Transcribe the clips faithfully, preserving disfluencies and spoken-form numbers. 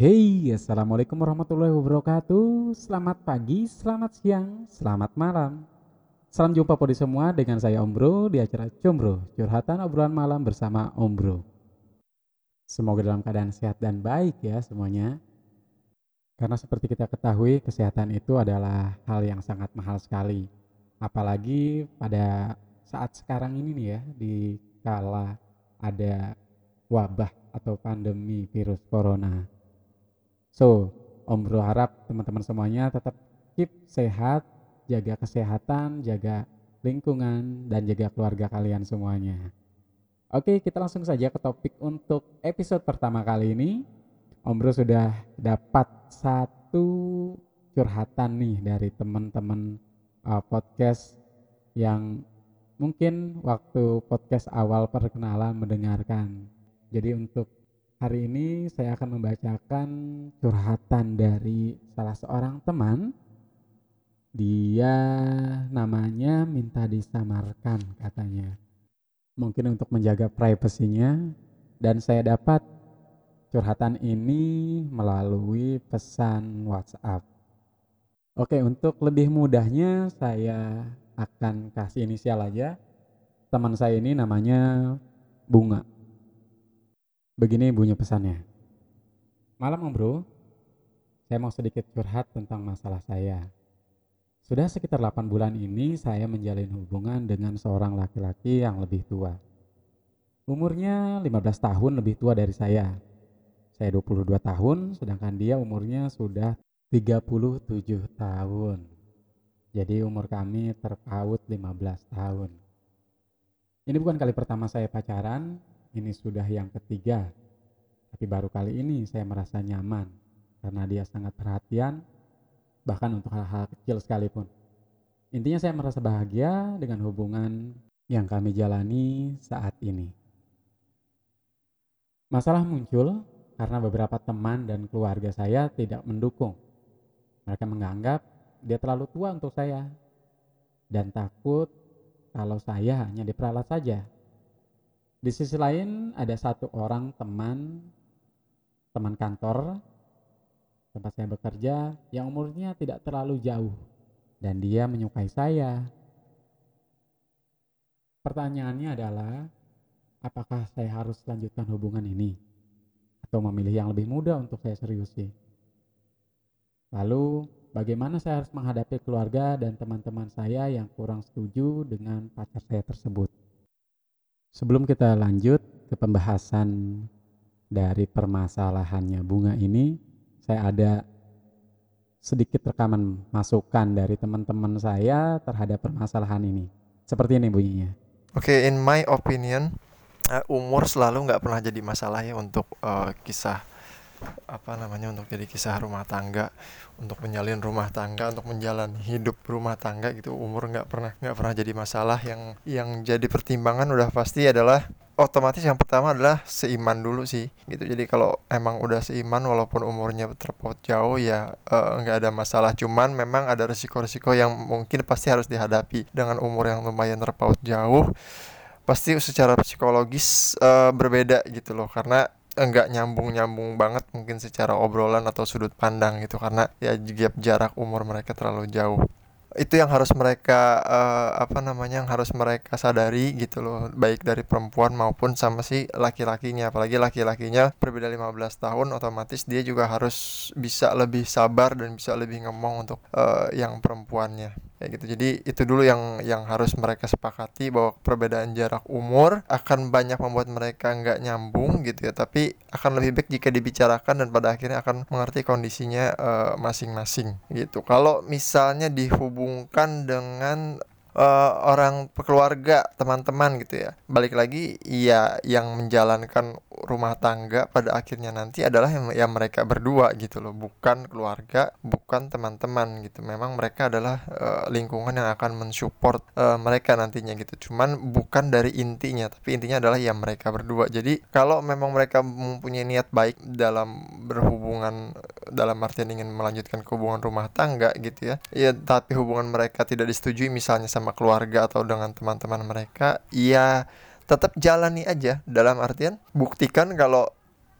Hey, assalamualaikum warahmatullahi wabarakatuh. Selamat pagi, selamat siang, selamat malam. Salam jumpa podi semua dengan saya Om Bro di acara Combro, curhatan obrolan malam bersama Om Bro. Semoga dalam keadaan sehat dan baik ya semuanya. Karena seperti kita ketahui, kesehatan itu adalah hal yang sangat mahal sekali. Apalagi pada saat sekarang ini nih ya, di kala ada wabah atau pandemi virus corona. So, Om Bro harap teman-teman semuanya tetap keep sehat, jaga kesehatan, jaga lingkungan, dan jaga keluarga kalian semuanya. Oke, kita langsung saja ke topik untuk episode pertama kali ini. Om Bro sudah dapat satu curhatan nih dari teman-teman uh, podcast yang mungkin waktu podcast awal perkenalan mendengarkan. Jadi untuk hari ini saya akan membacakan curhatan dari salah seorang teman. Dia namanya minta disamarkan katanya. Mungkin untuk menjaga privasinya, dan saya dapat curhatan ini melalui pesan WhatsApp. Oke, untuk lebih mudahnya saya akan kasih inisial aja. Teman saya ini namanya Bunga. Begini bunyi pesannya. Malam Om Bro, saya mau sedikit curhat tentang masalah saya. Sudah sekitar delapan bulan ini saya menjalin hubungan dengan seorang laki-laki yang lebih tua. Umurnya lima belas tahun lebih tua dari saya. Saya dua puluh dua tahun, sedangkan dia umurnya sudah tiga puluh tujuh tahun. Jadi umur kami terpaut lima belas tahun. Ini bukan kali pertama saya pacaran, ini sudah yang ketiga. Tapi baru kali ini saya merasa nyaman karena dia sangat perhatian, bahkan untuk hal-hal kecil sekalipun. Intinya saya merasa bahagia dengan hubungan yang kami jalani saat ini. Masalah muncul karena beberapa teman dan keluarga saya tidak mendukung. Mereka menganggap dia terlalu tua untuk saya dan takut kalau saya hanya diperalat saja. Di sisi lain ada satu orang teman, teman kantor tempat saya bekerja yang umurnya tidak terlalu jauh dan dia menyukai saya. Pertanyaannya adalah, apakah saya harus lanjutkan hubungan ini atau memilih yang lebih muda untuk saya seriusi? Lalu, bagaimana saya harus menghadapi keluarga dan teman-teman saya yang kurang setuju dengan pacar saya tersebut? Sebelum kita lanjut ke pembahasan dari permasalahannya Bunga ini, saya ada sedikit rekaman masukan dari teman-teman saya terhadap permasalahan ini. Seperti ini bunyinya. Oke, okay, in my opinion, uh, umur selalu nggak pernah jadi masalah ya untuk uh, kisah apa namanya untuk jadi kisah rumah tangga, untuk menjalin rumah tangga, untuk menjalani hidup rumah tangga gitu. Umur nggak pernah nggak pernah jadi masalah. Yang yang jadi pertimbangan udah pasti adalah otomatis yang pertama adalah seiman dulu sih gitu. Jadi kalau emang udah seiman walaupun umurnya terpaut jauh ya uh, nggak ada masalah. Cuman memang ada resiko-resiko yang mungkin pasti harus dihadapi dengan umur yang lumayan terpaut jauh. Pasti secara psikologis uh, berbeda gitu loh, karena enggak nyambung-nyambung banget mungkin secara obrolan atau sudut pandang gitu, karena ya gap jarak umur mereka terlalu jauh. Itu yang harus mereka uh, apa namanya yang harus mereka sadari gitu loh, baik dari perempuan maupun sama si laki-lakinya. Apalagi laki-lakinya berbeda lima belas tahun, otomatis dia juga harus bisa lebih sabar dan bisa lebih ngomong untuk uh, yang perempuannya kayak gitu. Jadi itu dulu yang yang harus mereka sepakati, bahwa perbedaan jarak umur akan banyak membuat mereka nggak nyambung gitu ya, tapi akan lebih baik jika dibicarakan dan pada akhirnya akan mengerti kondisinya uh, masing-masing gitu. Kalau misalnya dihubungkan dengan uh, orang keluarga, teman-teman gitu ya, balik lagi ya yang menjalankan rumah tangga pada akhirnya nanti adalah yang, yang mereka berdua gitu loh, bukan keluarga, bukan teman-teman gitu. Memang mereka adalah uh, lingkungan yang akan mensupport uh, mereka nantinya gitu, cuman bukan dari intinya, tapi intinya adalah ya mereka berdua. Jadi kalau memang mereka mempunyai niat baik dalam berhubungan, dalam artian ingin melanjutkan hubungan rumah tangga gitu ya, ya tapi hubungan mereka tidak disetujui misalnya sama keluarga atau dengan teman-teman mereka, ya tetap jalani aja. Dalam artian buktikan kalau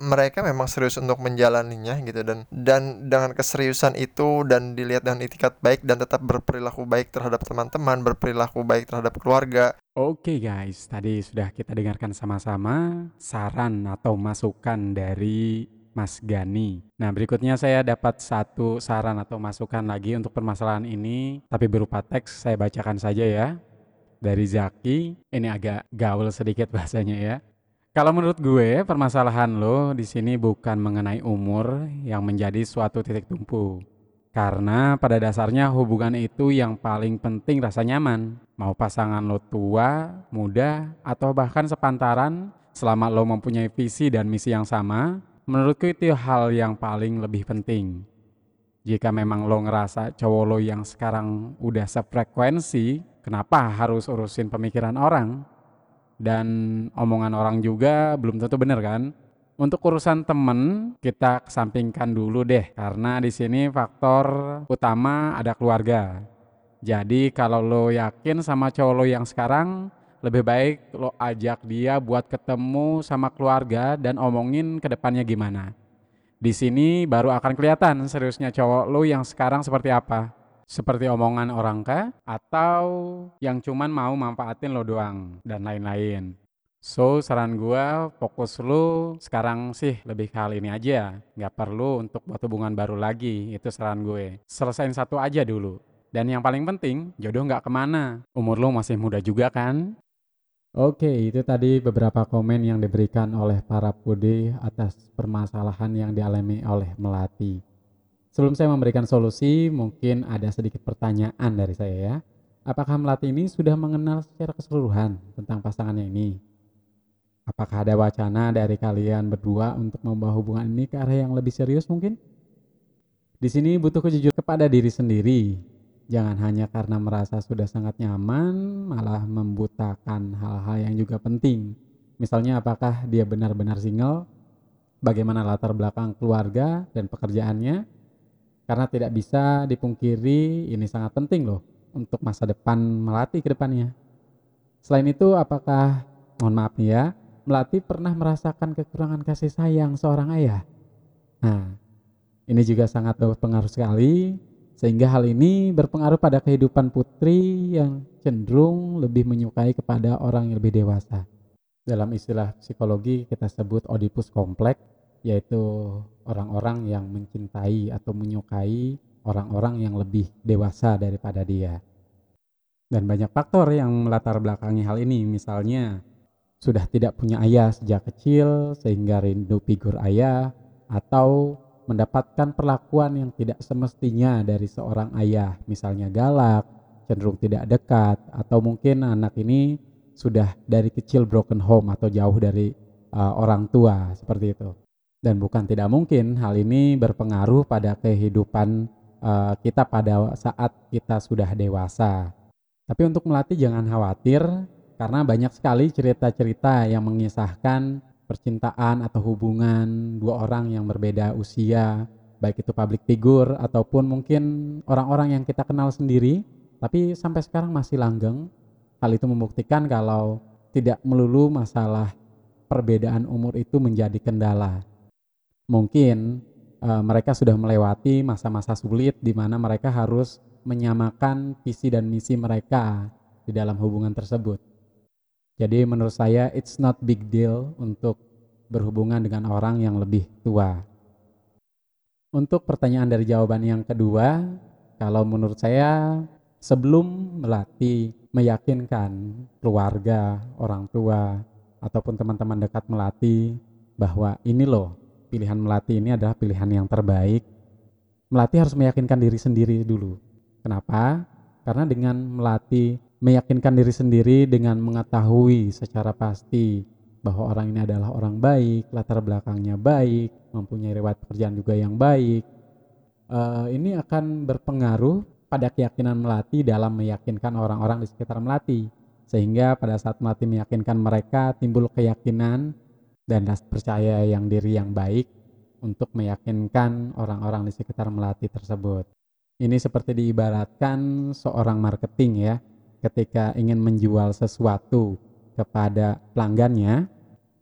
mereka memang serius untuk menjalaninya gitu, dan dan dengan keseriusan itu dan dilihat dengan itikat baik dan tetap berperilaku baik terhadap teman-teman, berperilaku baik terhadap keluarga. Oke guys, tadi sudah kita dengarkan sama-sama saran atau masukan dari Mas Gani. Nah, berikutnya saya dapat satu saran atau masukan lagi untuk permasalahan ini, tapi berupa teks. Saya bacakan saja ya. Dari Zaki, ini agak gaul sedikit bahasanya ya. Kalau menurut gue, permasalahan lo di sini bukan mengenai umur yang menjadi suatu titik tumpu. Karena pada dasarnya hubungan itu yang paling penting rasa nyaman. Mau pasangan lo tua, muda, atau bahkan sepantaran, selama lo mempunyai visi dan misi yang sama, menurutku itu hal yang paling lebih penting. Jika memang lo ngerasa cowok lo yang sekarang udah sefrekuensi, kenapa harus urusin pemikiran orang? Dan omongan orang juga belum tentu bener kan? Untuk urusan temen kita kesampingkan dulu deh, karena di sini faktor utama ada keluarga. Jadi kalau lo yakin sama cowok lo yang sekarang, lebih baik lo ajak dia buat ketemu sama keluarga dan omongin ke depannya gimana. Di sini baru akan kelihatan seriusnya cowok lo yang sekarang seperti apa. Seperti omongan orang kah? Atau yang cuman mau manfaatin lo doang dan lain-lain. So saran gua fokus lo sekarang sih lebih ke hal ini aja. Gak perlu untuk buat hubungan baru lagi, itu saran gue. Selesain satu aja dulu. Dan yang paling penting, jodoh gak kemana. Umur lo masih muda juga kan? Oke, itu tadi beberapa komen yang diberikan oleh para Pude atas permasalahan yang dialami oleh Melati. Sebelum saya memberikan solusi, mungkin ada sedikit pertanyaan dari saya ya. Apakah Melati ini sudah mengenal secara keseluruhan tentang pasangannya ini? Apakah ada wacana dari kalian berdua untuk membawa hubungan ini ke arah yang lebih serius mungkin? Di sini butuh kejujuran kepada diri sendiri. Jangan hanya karena merasa sudah sangat nyaman, malah membutakan hal-hal yang juga penting. Misalnya apakah dia benar-benar single, bagaimana latar belakang keluarga dan pekerjaannya, karena tidak bisa dipungkiri ini sangat penting loh untuk masa depan Melati ke depannya. Selain itu apakah, mohon maaf nih ya, Melati pernah merasakan kekurangan kasih sayang seorang ayah? Nah, ini juga sangat berpengaruh sekali, sehingga hal ini berpengaruh pada kehidupan putri yang cenderung lebih menyukai kepada orang yang lebih dewasa. Dalam istilah psikologi kita sebut Oedipus kompleks, yaitu orang-orang yang mencintai atau menyukai orang-orang yang lebih dewasa daripada dia. Dan banyak faktor yang melatar belakangi hal ini, misalnya sudah tidak punya ayah sejak kecil sehingga rindu figur ayah, atau mendapatkan perlakuan yang tidak semestinya dari seorang ayah, misalnya galak, cenderung tidak dekat, atau mungkin anak ini sudah dari kecil broken home atau jauh dari uh, orang tua, seperti itu. Dan bukan tidak mungkin hal ini berpengaruh pada kehidupan uh, kita pada saat kita sudah dewasa. Tapi untuk Melati jangan khawatir, karena banyak sekali cerita-cerita yang mengisahkan percintaan atau hubungan dua orang yang berbeda usia, baik itu public figure ataupun mungkin orang-orang yang kita kenal sendiri, tapi sampai sekarang masih langgeng. Hal itu membuktikan kalau tidak melulu masalah perbedaan umur itu menjadi kendala. Mungkin uh, mereka sudah melewati masa-masa sulit di mana mereka harus menyamakan visi dan misi mereka di dalam hubungan tersebut. Jadi menurut saya it's not big deal untuk berhubungan dengan orang yang lebih tua. Untuk pertanyaan dari jawaban yang kedua, kalau menurut saya sebelum Melati meyakinkan keluarga, orang tua, ataupun teman-teman dekat Melati bahwa ini loh pilihan Melati ini adalah pilihan yang terbaik, Melati harus meyakinkan diri sendiri dulu. Kenapa? Karena dengan Melati meyakinkan diri sendiri dengan mengetahui secara pasti bahwa orang ini adalah orang baik, latar belakangnya baik, mempunyai riwayat pekerjaan juga yang baik. Uh, ini akan berpengaruh pada keyakinan Melati dalam meyakinkan orang-orang di sekitar Melati. Sehingga pada saat Melati meyakinkan mereka, timbul keyakinan dan rasa percaya yang diri yang baik untuk meyakinkan orang-orang di sekitar Melati tersebut. Ini seperti diibaratkan seorang marketing ya, ketika ingin menjual sesuatu kepada pelanggannya,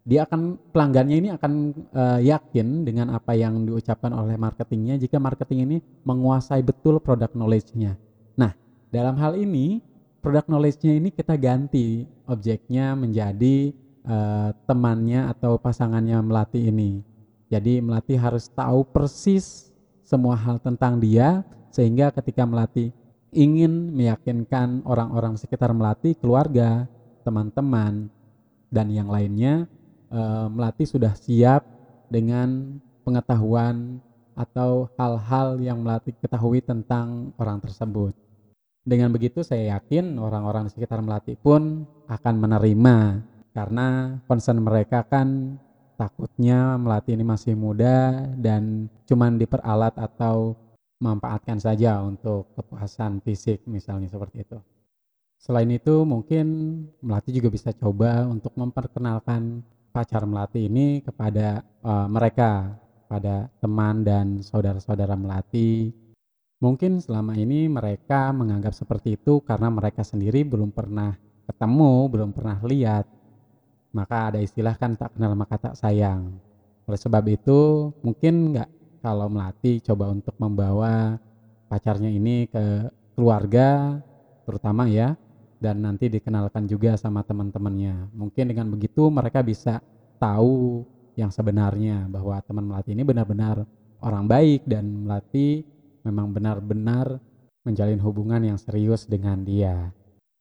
dia akan pelanggannya ini akan uh, yakin dengan apa yang diucapkan oleh marketingnya jika marketing ini menguasai betul product knowledge-nya. Nah, dalam hal ini product knowledge-nya ini kita ganti objeknya menjadi uh, temannya atau pasangannya Melati ini. Jadi Melati harus tahu persis semua hal tentang dia sehingga ketika Melati ingin meyakinkan orang-orang sekitar Melati, keluarga, teman-teman, dan yang lainnya, Uh, Melati sudah siap dengan pengetahuan atau hal-hal yang Melati ketahui tentang orang tersebut. Dengan begitu saya yakin orang-orang di sekitar Melati pun akan menerima, karena concern mereka kan takutnya Melati ini masih muda dan cuman diperalat atau memanfaatkan saja untuk kepuasan fisik misalnya seperti itu. Selain itu mungkin Melati juga bisa coba untuk memperkenalkan pacar Melati ini kepada uh, mereka, pada teman dan saudara-saudara Melati. Mungkin selama ini mereka menganggap seperti itu karena mereka sendiri belum pernah ketemu, belum pernah lihat. Maka ada istilah kan tak kenal maka tak sayang. Oleh sebab itu mungkin nggak kalau Melati coba untuk membawa pacarnya ini ke keluarga terutama ya, dan nanti dikenalkan juga sama teman-temannya. Mungkin dengan begitu mereka bisa tahu yang sebenarnya bahwa teman Melati ini benar-benar orang baik dan Melati memang benar-benar menjalin hubungan yang serius dengan dia.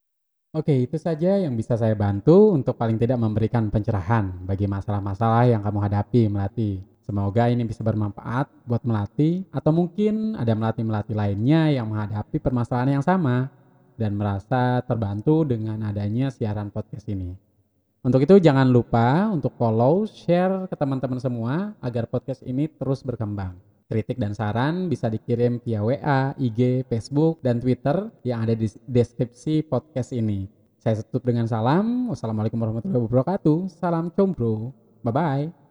Oke, itu saja yang bisa saya bantu untuk paling tidak memberikan pencerahan bagi masalah-masalah yang kamu hadapi, Melati. Semoga ini bisa bermanfaat buat Melati, atau mungkin ada Melati-Melati lainnya yang menghadapi permasalahan yang sama dan merasa terbantu dengan adanya siaran podcast ini. Untuk itu jangan lupa untuk follow, share ke teman-teman semua agar podcast ini terus berkembang. Kritik dan saran bisa dikirim via W A, I G, Facebook, dan Twitter yang ada di deskripsi podcast ini. Saya tutup dengan salam. Wassalamualaikum warahmatullahi wabarakatuh. Salam combro. Bye-bye.